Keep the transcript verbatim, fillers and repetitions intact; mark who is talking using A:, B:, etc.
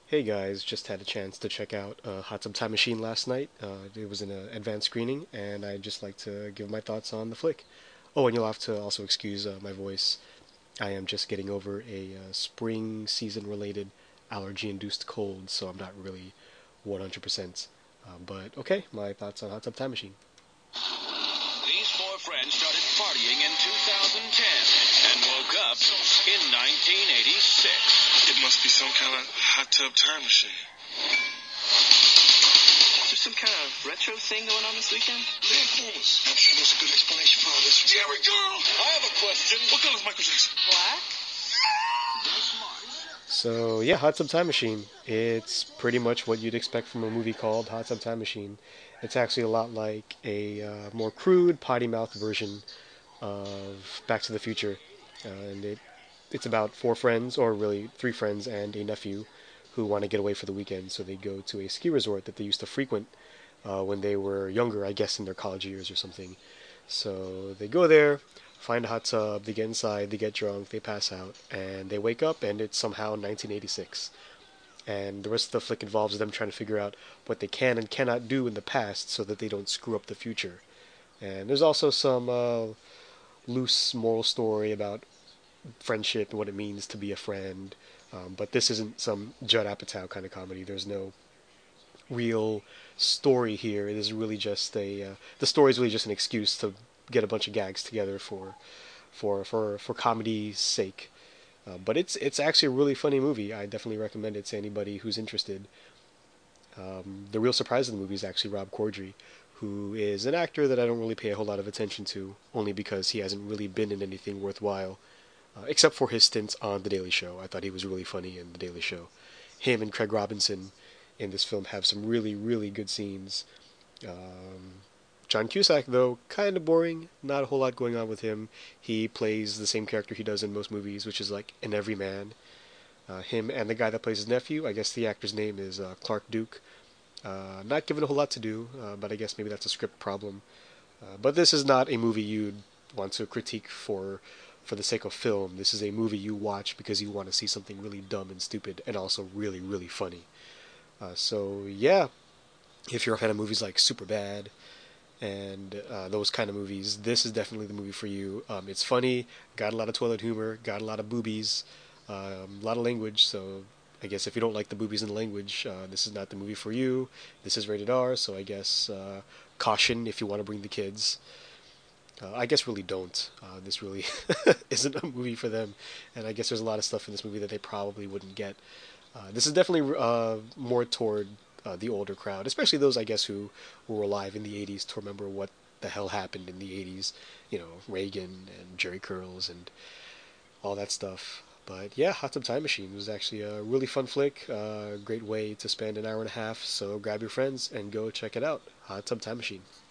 A: Hey guys, just had a chance to check out uh, Hot Tub Time Machine last night. Uh, it was an uh, advanced screening, and I'd just like to give my thoughts on the flick. Oh, and you'll have to also excuse uh, my voice. I am just getting over a uh, spring season related allergy induced cold, so I'm not really one hundred percent. Uh, but okay, my thoughts on Hot Tub Time Machine.
B: These four friends started partying in two thousand ten and woke up in nineteen eighty-six.
C: It must be some kind of hot tub time machine.
D: Is there some kind of retro thing going on this weekend?
C: Transformers. I'm sure there's a good explanation for all this. Jerry girl!
B: I have a question.
C: What color is Michael Jackson?
D: Black?
A: So yeah, Hot Tub Time Machine. It's pretty much what you'd expect from a movie called Hot Tub Time Machine. It's actually a lot like a uh, more crude, potty mouth version of Back to the Future, uh, and it it's about four friends, or really three friends and a nephew, who want to get away for the weekend. So they go to a ski resort that they used to frequent uh, when they were younger, I guess in their college years or something. So they go there, find a hot tub, they get inside, they get drunk, they pass out, and they wake up, and it's somehow nineteen eighty-six. And the rest of the flick involves them trying to figure out what they can and cannot do in the past so that they don't screw up the future. And there's also some uh, loose moral story about friendship and what it means to be a friend. Um, but this isn't some Judd Apatow kind of comedy. There's no real story here. It is really just a uh, the story is really just an excuse to get a bunch of gags together for for for for comedy's sake. Uh, but it's it's actually a really funny movie. I definitely recommend it to anybody who's interested. Um, the real surprise of the movie is actually Rob Corddry, who is an actor that I don't really pay a whole lot of attention to, only because he hasn't really been in anything worthwhile, uh, except for his stints on The Daily Show. I thought he was really funny in The Daily Show. Him and Craig Robinson in this film have some really, really good scenes. Um, John Cusack, though, kind of boring. Not a whole lot going on with him. He plays the same character he does in most movies, which is like an everyman. Uh, him and the guy that plays his nephew, I guess the actor's name is uh, Clark Duke. Uh, not given a whole lot to do, uh, but I guess maybe that's a script problem. Uh, but this is not a movie you'd want to critique for for the sake of film. This is a movie you watch because you want to see something really dumb and stupid, and also really, really funny. Uh, so yeah, if you're a fan of movies like Superbad and uh, those kind of movies, this is definitely the movie for you. Um, it's funny, got a lot of toilet humor, got a lot of boobies, um, a lot of language. So I guess if you don't like the boobies and the language, uh, this is not the movie for you. This is rated R, so I guess uh, caution if you want to bring the kids. Uh, I guess really don't. Uh, this really isn't a movie for them, and I guess there's a lot of stuff in this movie that they probably wouldn't get. Uh, this is definitely uh, more toward uh, the older crowd, especially those I guess who were alive in the eighties to remember what the hell happened in the eighties. You know, Reagan and Jerry Curls and all that stuff. But yeah, Hot Tub Time Machine was actually a really fun flick. A uh, great way to spend an hour and a half. So grab your friends and go check it out. Hot Tub Time Machine.